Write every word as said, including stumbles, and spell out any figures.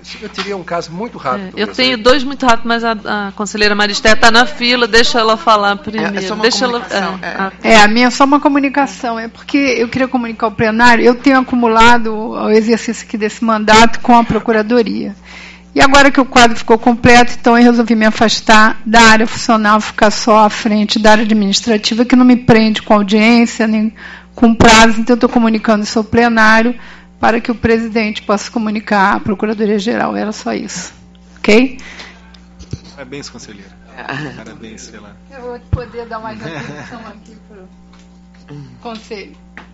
Eu teria um caso muito rápido. É, eu tenho dois muito rápidos, mas a, a conselheira Maristé está na fila, deixa ela falar primeiro. É, é só uma deixa ela, é, é, a... é, a minha é só uma comunicação. É porque eu queria comunicar ao plenário. Eu tenho acumulado o exercício aqui desse mandato com a Procuradoria. E agora que o quadro ficou completo, então eu resolvi me afastar da área funcional, ficar só à frente da área administrativa, que não me prende com audiência, nem com prazo. Então eu estou comunicando isso ao plenário, para que o presidente possa comunicar à Procuradoria-Geral. Era só isso. Ok? Parabéns, conselheira. Parabéns pela... Eu vou poder dar mais atenção aqui para o conselho.